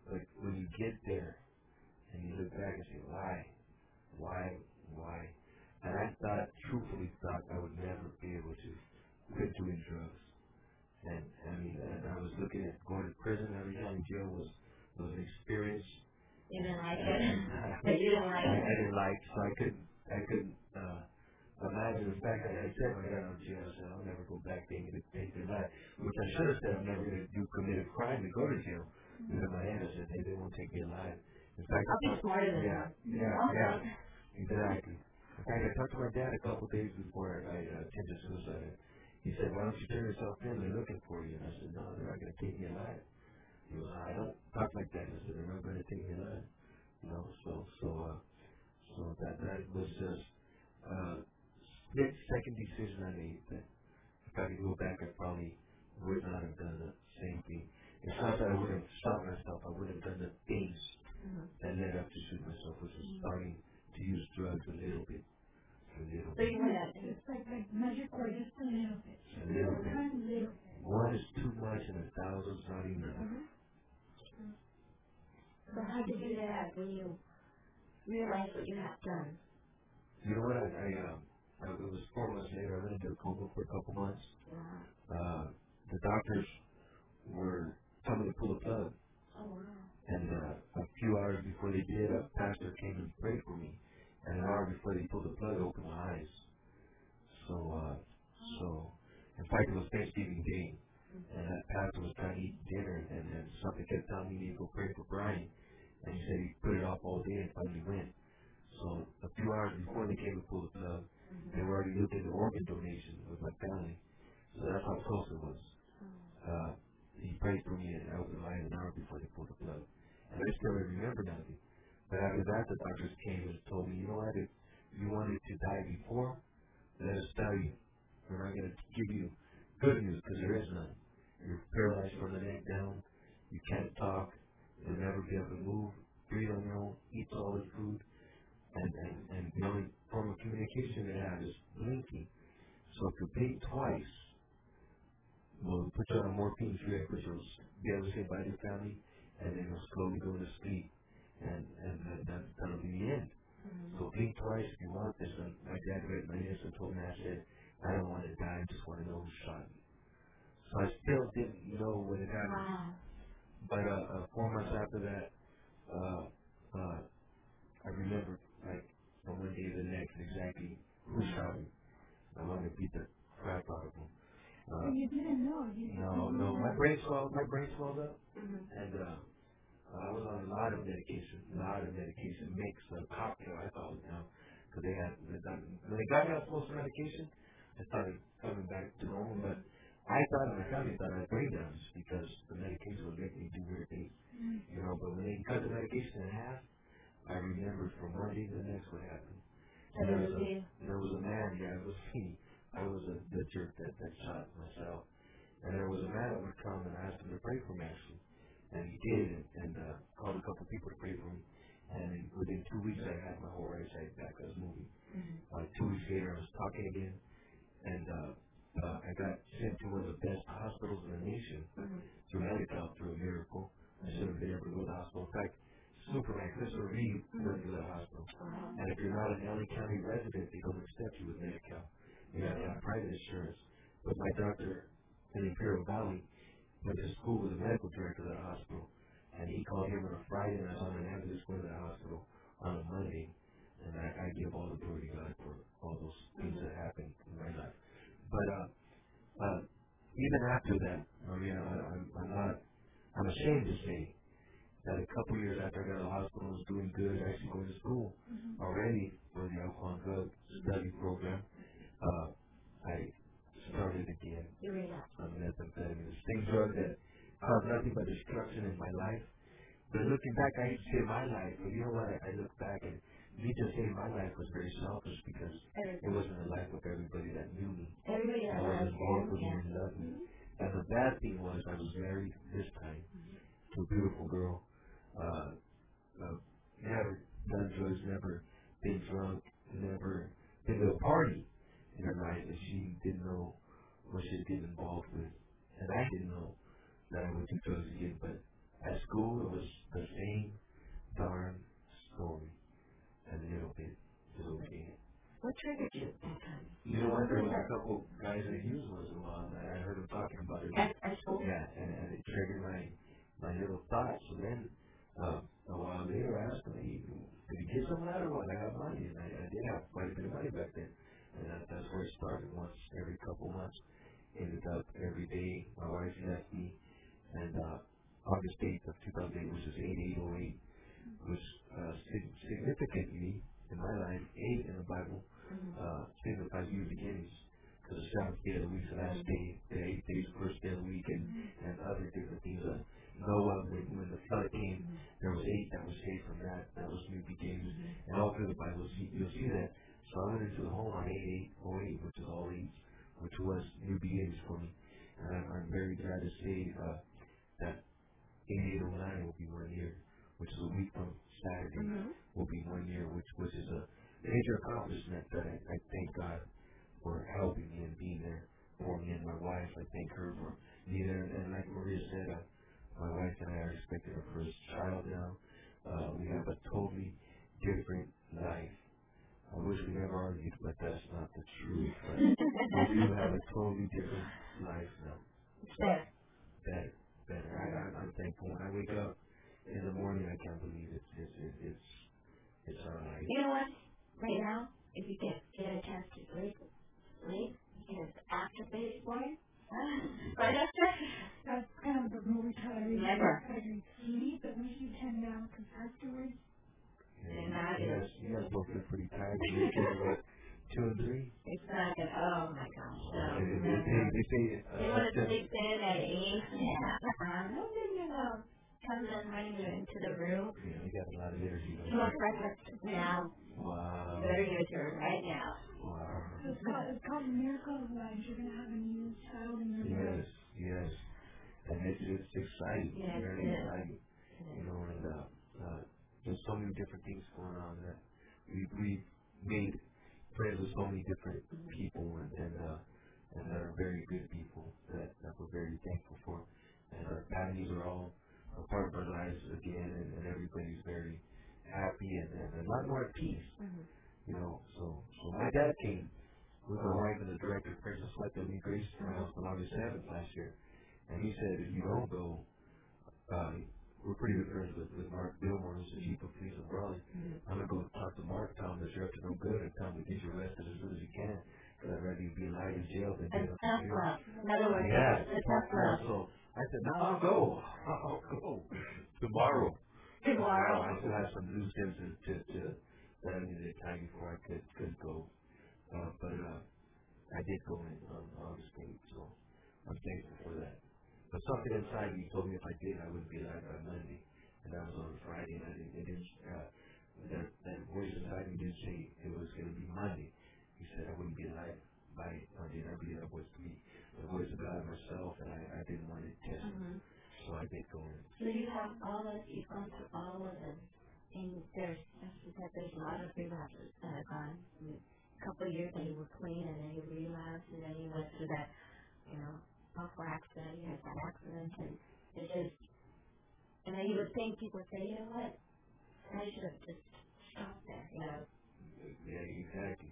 [SPEAKER 3] But when you get there and you look back and say, why? And I truthfully thought I would never be able to quit doing drugs. And I was looking at going to prison every time. Jail was an experience.
[SPEAKER 2] You didn't like it. But you didn't like it.
[SPEAKER 3] I didn't like it, so I couldn't imagine. In fact, I said when I got out of jail, I said I'll never go back to take their life. Which I should have said I'm never going to commit a crime to go to jail. But in my head I said they won't take me alive. In fact,
[SPEAKER 2] I'll be smarter than them.
[SPEAKER 3] Yeah, exactly. In fact, I talked to my dad a couple of days before I attempted suicide. He said, why don't you turn yourself in? They're looking for you. And I said, no, they're not going to take me alive. He goes, I don't talk like that. I said, they're not going to take me alive. You know, so that was just split-second decision I made. That if I could go back, I probably would not have done the same thing. It's not that I would have shot myself. I would have done the things that led up to shoot myself, which was starting to use drugs a little bit.
[SPEAKER 2] So you went out and
[SPEAKER 4] It's like magic or just a little bit.
[SPEAKER 3] A little bit. One is too much and 1,000's not enough.
[SPEAKER 2] So how did you do that when you realized what you had done?
[SPEAKER 3] You know what? It was 4 months later. I went into a coma for a couple months. The doctors were coming to pull the plug.
[SPEAKER 2] Oh, wow.
[SPEAKER 3] And a few hours before they did, a pastor came and prayed for me. And an hour before they pulled the plug, I opened my eyes. So in fact, it was Thanksgiving Day. And that pastor was trying to eat dinner, and then something kept telling me to go pray for Brian. And he said he put it off all day and finally went. So a few hours before they came to pull the plug, they were already looking at organ donation with my family. So that's how close it was. He prayed for me and I opened my eyes an hour before they pulled the plug. And I still remember nothing. But after that, the doctors came and told me, you know what, if you wanted to die before, let us tell you. We're not going to give you good news because there is none. You're paralyzed from the neck down. You can't talk. You'll never be able to move, breathe on your own, eat solid food. And the only form of communication they have is blinking. So if you blink twice, we'll put you on a morphine drip, which will be able to say bye to your family, and then you'll slowly go to sleep. And that'll be the end. So blink twice if you want this. And my dad read my ears and told me, I said, I don't want to die, I just want to know who shot me. So I still didn't know when it happened.
[SPEAKER 2] Wow.
[SPEAKER 3] But 4 months after that, I remember, like, from one day to the next, exactly who shot me. I wanted to beat the crap out of him.
[SPEAKER 4] You didn't know.
[SPEAKER 3] No. My brain swelled up, and I was on a lot of medication, mixed, a cocktail, I thought, because they had, when they got me off most of the medication, I started coming back to normal, but I thought, and my family thought I had brain damage because the medication was making me do weird things, but when they cut the medication in half, I remembered from one day to the next what happened.
[SPEAKER 2] And
[SPEAKER 3] there was a man, it was me. I was the jerk that shot myself. And there was a man that would come and ask him to pray for me, actually. And he did, and called a couple people to pray for me. And within 2 weeks, I had my whole right side back. I was moving. 2 weeks later, I was talking again. And I got sent to one of the best hospitals in the nation through Medi-Cal, through a miracle. I should have been able to go to the hospital. In fact, Superman, Christopher Reeve went to the hospital. And if you're not an LA County resident, they don't accept you with Medi-Cal. You have to have private insurance. But my doctor in Imperial Valley went to school with the medical director of the hospital. And he called him on a Friday, and I was on an ambulance going to the hospital on a Monday. And I give all the glory to God for all those things that happened in my life. But even after that, I'm ashamed to say that a couple years after I got out of the hospital, I was doing good, actually going to school already for the alcohol and drug study program. I started again on methamphetamine, the same drug that caused nothing but destruction in my life. But looking back, I hate to say my life, but you know what? I look back and me just saying my life was very selfish because it wasn't the life of everybody that knew me.
[SPEAKER 2] Everybody that
[SPEAKER 3] was involved with me and loved me. And the bad thing was I was married this time to a beautiful girl. Never done drugs, never been drunk, never been to a party in her life, and she didn't know what she was getting involved with. And I didn't know that I would do drugs again, but At school, it was the same darn story. A little bit is okay.
[SPEAKER 2] What triggered you that time?
[SPEAKER 3] You know what? There was a couple guys that used once in a while, and I heard them talking about it.
[SPEAKER 2] At school?
[SPEAKER 3] Yeah, and it triggered my little thoughts. So then, a while later, I asked him, hey, did he get some of that or what? I got money, and I did have quite a bit of money back then. And that's where it started, once every couple months. Ended up every day. My wife left me, and August 8th of 2008, which is 8808, was significantly in my life. 8 in the Bible signifies new beginnings, because the seventh day of the week is the last day, the 8th day is the first day of the week, and other different things. Noah, when the flood came, there was 8 that was saved from that. That was new beginnings, and all through the Bible you'll see that. So I went into the home on 8808, which is all 8, which was new beginnings for me, and I'm very glad to say that 8809 will be 1 year, which is a week from Saturday, will be 1 year, which is a major accomplishment that I thank God for helping me and being there for me and my wife. I thank her for being there, and like Maria said, my wife and I are expecting our first child now. We have a totally different life. I wish we never argued, but that's not the truth. But we do have a totally different life now. Better. I'm thankful. When I wake up in the morning, I can't believe it's our life.
[SPEAKER 2] You know what? Right now, if you get a chance to sleep, because after baby's born, right after.
[SPEAKER 4] That's kind of the rule we try to
[SPEAKER 2] Never.
[SPEAKER 4] Sleep at least you 10 now, because afterwards.
[SPEAKER 3] You guys both look pretty tired. You guys about 2 and 3?
[SPEAKER 2] It's not good. Oh my gosh. No.
[SPEAKER 3] They
[SPEAKER 2] want to sleep in at 8. Yeah. Comes in running into the room.
[SPEAKER 3] Yeah, you got a lot of energy.
[SPEAKER 2] You want breakfast now.
[SPEAKER 3] Wow.
[SPEAKER 2] You better give it to her right now.
[SPEAKER 3] Wow.
[SPEAKER 4] It's called the miracle of life. You're going to have a new child in your life.
[SPEAKER 3] Yes. And it's exciting.
[SPEAKER 2] Yes,
[SPEAKER 3] very exciting. You know, and there's so many different things going on that we've made friends with so many different people, and they're very good people that we're very thankful for. And our families are all a part of our lives again, and everybody's very happy and a lot more at peace. You know, so my dad came with my wife and the director of Princess Sweat that we graced my house on August 7th last year, and he said, if you don't go, we're pretty good friends with Mark Billmore, who's the chief of police in Raleigh. I'm going to go talk to Mark, tell him that you're up to no good, and tell him to get you arrested as soon as you can, because I'd rather you be alive in jail than dead.
[SPEAKER 2] Tough love. In other words, it's tough love.
[SPEAKER 3] So I said, no, I'll go tomorrow. I still have some loose ends that I needed time before I could go, but I did go in on August 8th, so I'm thankful for that. But something inside me told me if I did, I wouldn't be alive by Monday, and that was on Friday, and that voice inside me didn't say it was going to be Monday. He said I wouldn't be alive by Monday, and I believe that was to be the voice of God myself, and I didn't want to test him, so I did go in.
[SPEAKER 2] So you have you've gone through all of them, and there's a lot of relapses that have gone. A couple of years that you were clean, and then you relapsed, and then you went through that, awful accident. You had that accident, and it just, and then you would think people would say, you know what, I should have just stopped there,
[SPEAKER 3] Yeah, exactly.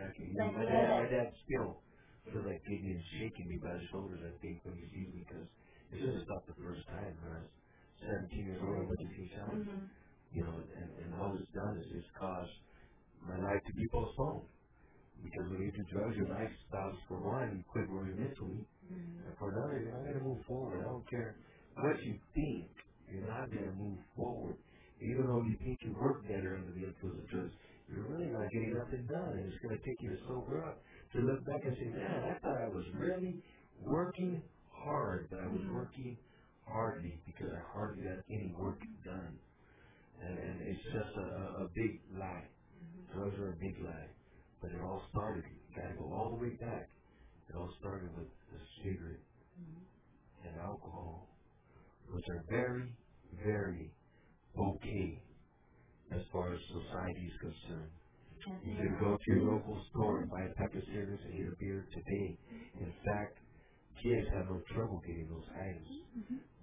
[SPEAKER 3] My dad still feels like getting and shaking me by the shoulders, I think, when he sees me, because it should have stopped the first time when I was 17 years old. I went to see challenge, and all it's done is just caused my life to be postponed. Because when you do drugs, your life stops. For one, you quit worrying mentally, and for another, you're not going to move forward. I don't care what you think, you're not going to move forward. Even though you think you work better under the influence of drugs, you're really not getting nothing done, and it's going to take you to sober up, to look back and say, man, I thought I was really working hard, but I was working hardly, because I hardly got any work done. And it's just a big lie. Drugs are a big lie. But it all started, you got to go all the way back. It all started with the cigarette and alcohol, which are very, very okay as far as society is concerned. You can go to your local store and buy a pack of cigarettes and get a beer today. In fact, kids have no trouble getting those items.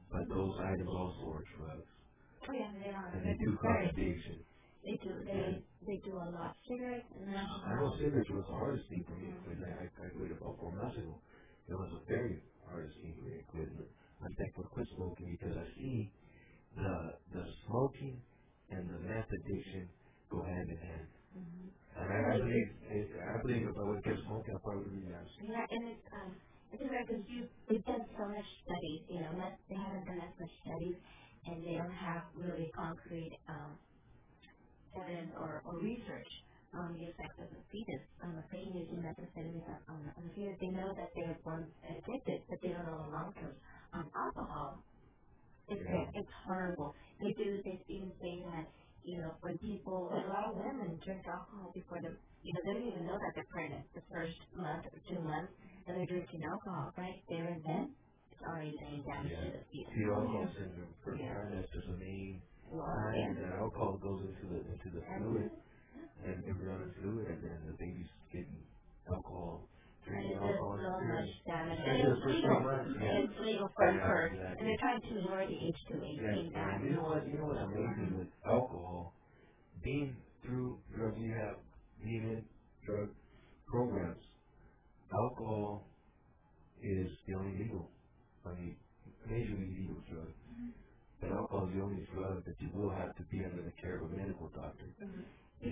[SPEAKER 3] but those items also are drugs.
[SPEAKER 2] Oh yeah, they are.
[SPEAKER 3] And they do cause addiction.
[SPEAKER 2] They do. They do a lot. Cigarettes and alcohol.
[SPEAKER 3] I know cigarettes was the hardest thing for me to quit. I quit about 4 months ago. It was a very hardest thing for me to quit. I'm thankful to quit smoking because I see the smoking and the meth addiction go hand in hand.
[SPEAKER 2] Mm-hmm.
[SPEAKER 3] And I believe if I would get smoking, I probably would relapse.
[SPEAKER 2] Yeah, and it's weird because they've done so much studies. They haven't done as much studies, and they don't have really concrete evidence or research on the effects of the fetus. Especially using methamphetamine on the fetus, they know that they're born addicted, but they don't know the long term. Alcohol, it's horrible. They even say that when people, a lot of women drink alcohol before they don't even know that they're pregnant the first month or 2 months, and they're drinking alcohol right there and then. It's already doing damage to the fetus.
[SPEAKER 3] The alcohol syndrome for parents is the main sign that alcohol goes into the fluid and embryonic fluid, and then the baby's getting alcohol. Drinking alcohol.
[SPEAKER 2] So much damage. And it's legal. It's legal for birth. And they're trying to lower the age to 18 now.
[SPEAKER 3] You know what's amazing with alcohol? Being through drug rehab, being in drug programs, alcohol is the only legal, majorly legal drug. But alcohol is the only drug that you will have to be under the care of a medical doctor. You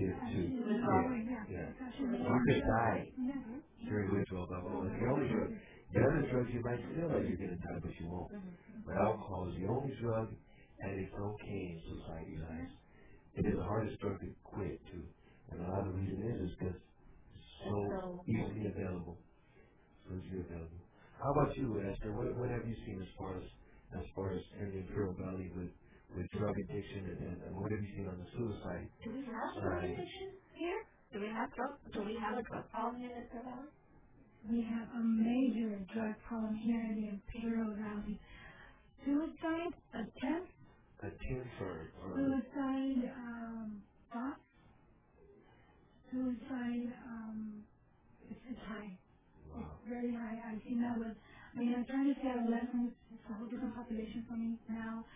[SPEAKER 3] could die during withdrawal of alcohol. It's the only drug. The other drugs you might feel like you're going to die, but you won't. But alcohol is the only drug, and it's okay in society's eyes. It is the hardest drug to quit, too. And a lot of the reason is because it's so easily available. How about you, Esther? What have you seen as far as in the Imperial Valley with drug addiction and what have you seen on the suicide?
[SPEAKER 2] Do we have drug addiction here? Do we have a drug problem here in the Imperial Valley?
[SPEAKER 4] We have a major drug problem here in the Imperial Valley. Suicide attempts. Suicide thoughts. Suicide it's high. Wow. It's very high. I've seen that I'm trying to say adolescents. It's a whole different population for me now.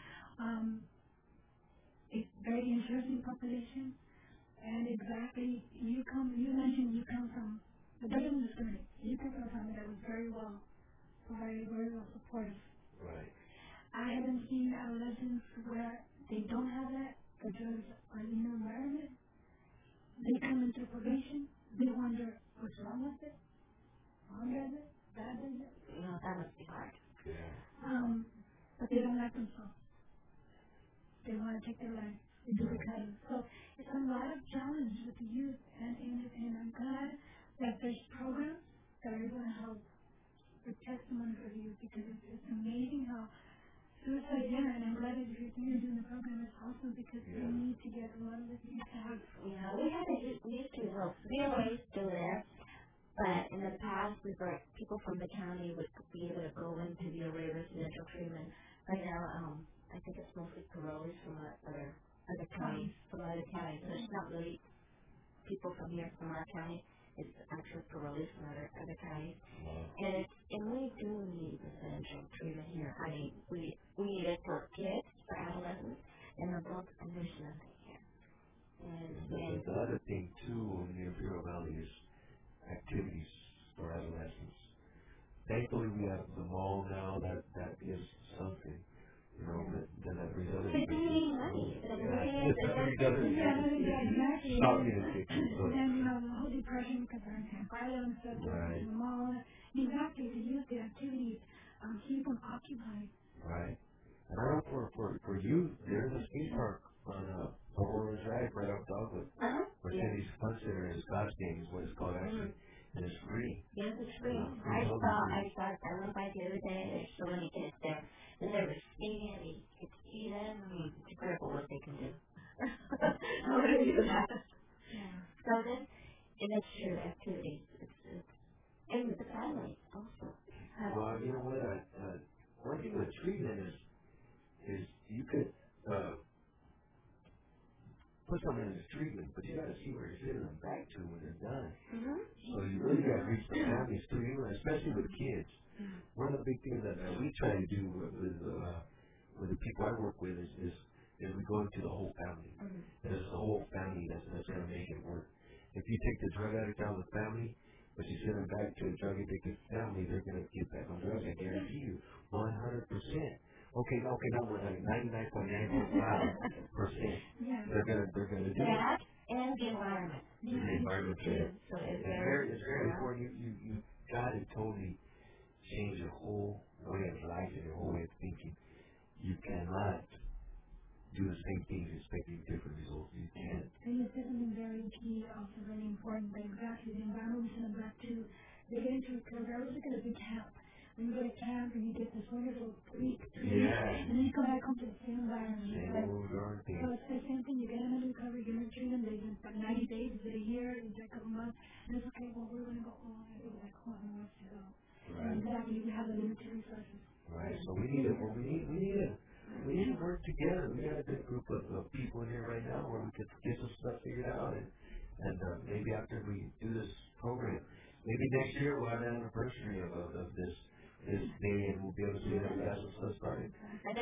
[SPEAKER 4] It's very interesting population. And exactly, you mentioned you come from, it doesn't discriminate. You come from a family that was very well supportive.
[SPEAKER 3] Right.
[SPEAKER 4] I haven't seen adolescents where they don't have that, the drugs are in the environment. They come into probation, they wonder what's wrong with it. Mom does it, dad does it.
[SPEAKER 2] That must be hard.
[SPEAKER 3] Yeah.
[SPEAKER 4] But they don't like themselves. They want to take their life. They do the cutting. So it's a lot of challenge with the youth, and I'm glad that there's programs that are going to help the testimony for the youth, because it's amazing how suicide, and I'm glad that you're doing the program. It's awesome because we need to get a lot of this youth to help.
[SPEAKER 2] Yeah, we have a youth results. VOA is still there. But in the past, people from the county would be able to go into the array residential treatment. Right now, I think it's mostly parolees from other counties. So it's not really people from here, from our county. It's actually parolees from other counties. And we do need residential treatment here. I mean, we need it for kids, for adolescents, and adults, and there's nothing here. And
[SPEAKER 3] the other thing too in the Imperial Valley is activities for adolescents. Thankfully, we have the mall now that is something. Then that brings other
[SPEAKER 2] things. But they need money.
[SPEAKER 3] Not me to take it.
[SPEAKER 4] And then, the whole depression because they're in violence, the mall. Exactly, the youth, the activities, keep them occupied.
[SPEAKER 3] Right. And I know for youth, there's a skate park on Aurora Drive right off Dogwood. Where Cindy's Fun Center is God's Game is what it's called actually. And it's free.
[SPEAKER 2] Yes, it's free. I went by the other day, there's so many kids there. And they were skating, and you could see them. It's incredible what they can do. How do you do that? Yeah. So then, and it's true, activities. And the family also.
[SPEAKER 3] Well, you know what? One thing with treatment is you could put someone in this treatment, but you got to see where you're sending them back to when they're done. So you really got to reach the families too, especially with kids. One of the big things that we try to do with with the people I work with is we go into the whole family. And it's the whole family that's going to make it work. If you take the drug addict out of the family, but you send them back to a drug addicted family, they're going to get back on drugs. I guarantee you, 100%. Okay, not 99.9%. They're gonna do
[SPEAKER 2] that, and the environment.
[SPEAKER 3] The environment too.
[SPEAKER 2] So
[SPEAKER 3] it's very important. You got to totally change your whole way of life and your whole way of thinking. You cannot do the same things expecting different results. You can't.
[SPEAKER 4] And you said something very key, also very important, but exactly the environment we send them back to. They get into a program, it's like a big camp. When you go to camp and you get this wonderful week, and then you come back home to the same environment. So it's the same thing. You get them into recovery, you treat them, they've been for 90 days, is it a year, is it a couple months, and it's okay, well, we're going to go home, and go back home, and wants to go.
[SPEAKER 3] Right.
[SPEAKER 4] And exactly, we have the limited resources.
[SPEAKER 3] Right, so we need to work together. We got a good group of people in here right now where we could get some stuff figured out, and maybe after we do this program, maybe next year we'll have an anniversary of this day, and we'll be able to see that we got some stuff started.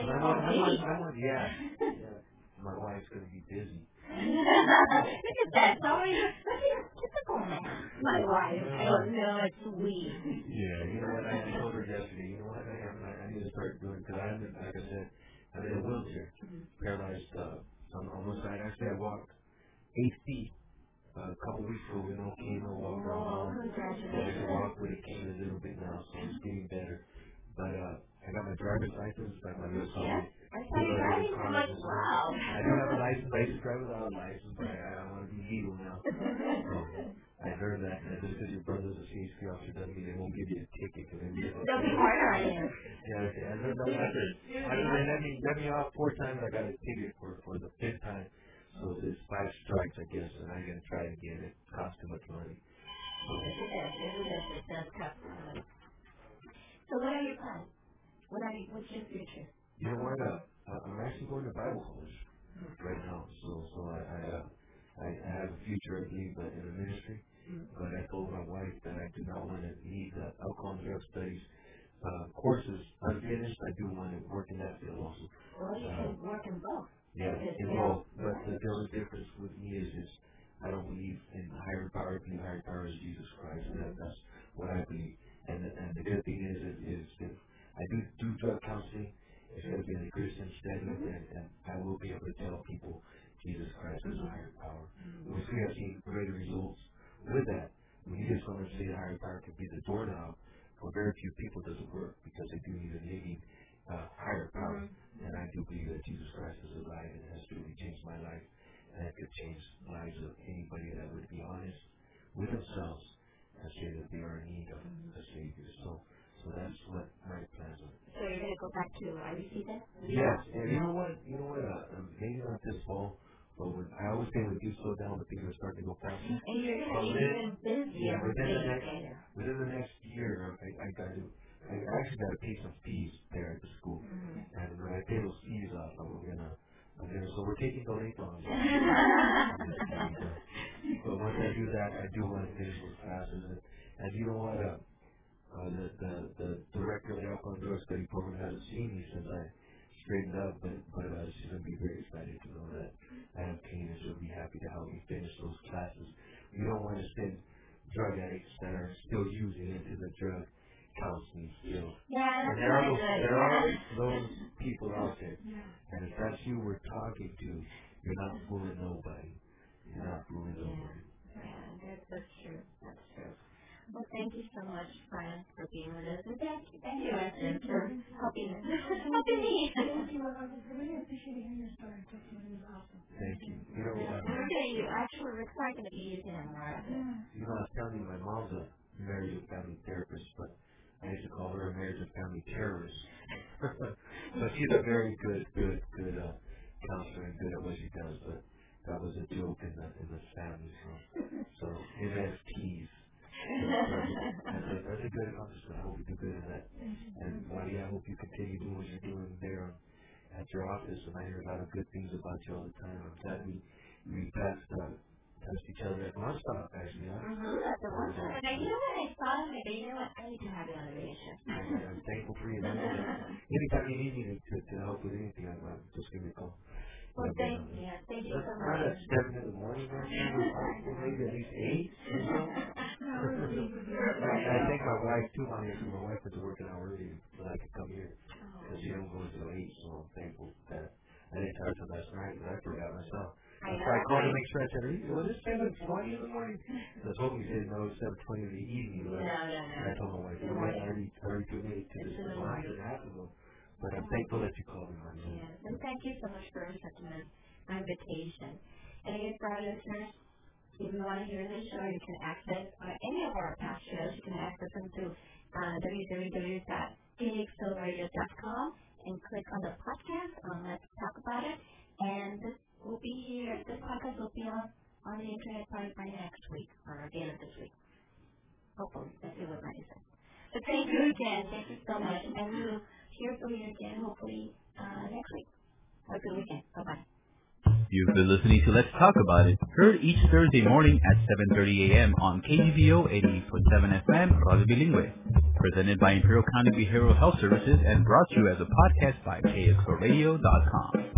[SPEAKER 3] My wife's going to be busy.
[SPEAKER 2] Look at that. Sorry, typical man. My wife. Oh, no, it's sweet.
[SPEAKER 3] Yeah, you know what? I told her yesterday, you know what? I need to start doing, because like I said, I'm in a wheelchair, paralyzed on one side. Actually, I walked 8 feet a couple weeks ago with no cane, no walker. I can walk with a cane a little bit now, so it's getting better. But I got my driver's license, like my little son.
[SPEAKER 2] I saw you driving so much. Wow.
[SPEAKER 3] I do have a license. I used to drive without a license, but I want to be legal now. I heard that just because your brother's a CHP officer doesn't mean they won't give you a ticket.
[SPEAKER 2] They'll be harder on you.
[SPEAKER 3] Yeah, I heard that. Let me off 4 times. I got a ticket for the 5th time. So it's 5 strikes, I guess, and I'm going to try it again. It costs too much money.
[SPEAKER 2] It does cost money. So what are your plans? What's your future?
[SPEAKER 3] You know what? I'm actually going to Bible college right now. So I have a future, I believe, in the ministry. But I told my wife that I do not want to need the alcohol and drug studies courses unfinished. I do want to work in that field also.
[SPEAKER 2] Well, you can work in both.
[SPEAKER 3] Yeah, in both. But the only difference with me is I don't believe in higher power. I believe higher power is Jesus Christ. That's what I believe. And the good thing is if I do drug counseling, it's going to be in a Christian setting, and I will be able to tell people Jesus Christ is a higher power. Which we have seen greater results with that. When you just want to say higher power could be the doorknob, for very few people does it work because they do need a living higher power. And I do believe that Jesus Christ is alive and has truly changed my life, and it could change the lives of anybody that would be honest with themselves and say that they are in need of a Savior. So that's what my plans are.
[SPEAKER 2] So you're going to go back to IBC then?
[SPEAKER 3] Yes, and you know what? Maybe not this fall, but I always say when you slow down, the things are starting to go faster.
[SPEAKER 2] And you're going to be even busier.
[SPEAKER 3] Within the next year, I actually got to pay some fees there at the school, and when I pay those fees off, so we're taking donations. But once I do that, I do want to finish those classes, and you know what? The director of the alcohol and drug study program hasn't seen me since I straightened up, but she's going to be very excited to know that I am clean, and she'll be happy to help me finish those classes. We don't want to send drug addicts that are still using into the drug counseling field.
[SPEAKER 2] Yeah,
[SPEAKER 3] and there are those people out there, and if that's you we're talking to, you're not fooling nobody. You're not fooling nobody.
[SPEAKER 2] Yeah, that's true. That's true. Well, thank you so much, Brian, for being with us. And thank you, Esther, for helping me.
[SPEAKER 4] Thank you. I really appreciate hearing your story. It was awesome.
[SPEAKER 3] Thank you.
[SPEAKER 2] We're excited to be using him more.
[SPEAKER 3] I was telling you, my mom's a marriage and family therapist, but I used to call her a marriage and family terrorist. So she's a very good counselor and good at what she does, but that was a joke in the family. So MFTs. That's a good accomplishment. I hope you do good in that. And Maria, I hope you continue doing what you're doing there at your office. And I hear a lot of good things about you all the time. I'm glad we passed each other at lunchtime, actually. Huh?
[SPEAKER 2] That's the one time. And you know what? I thought of it. You know what? I need to have you on the radio show.
[SPEAKER 3] I'm thankful for you. Anytime you need me to help with anything, maybe at least 8 or so. I thank my wife too, my wife had to work an hour early so I could come here. Because she don't go until 8, so I'm thankful that I didn't talk to her last night because I forgot myself. That's why I called to make sure. I said, was it 7:20 in the morning? So I was hoping you said, no, it's 7:20 in the evening. But I told my wife, I already committed to this a month and a half ago. But I'm thankful that you called me, honey.
[SPEAKER 2] Yes, and thank you so much for accepting my invitation. And again, for our listeners, if you want to hear this show, you can access any of our past shows. You can access them through www.phoenixfieldradio.com and click on the podcast on Let's Talk About It. And this will be here. This podcast will be on the internet probably by next week or at the end of this week. Hopefully. Let's see what Randy says. So thank you again. Thank you so much. And we will hear from you again hopefully next week. Have a good weekend. Bye-bye.
[SPEAKER 1] You've been listening to Let's Talk About It, heard each Thursday morning at 7:30 a.m. on KGVO 88.7 FM, Radio Bilingüe. Presented by Imperial County Behavioral Health Services and brought to you as a podcast by KXORadio.com.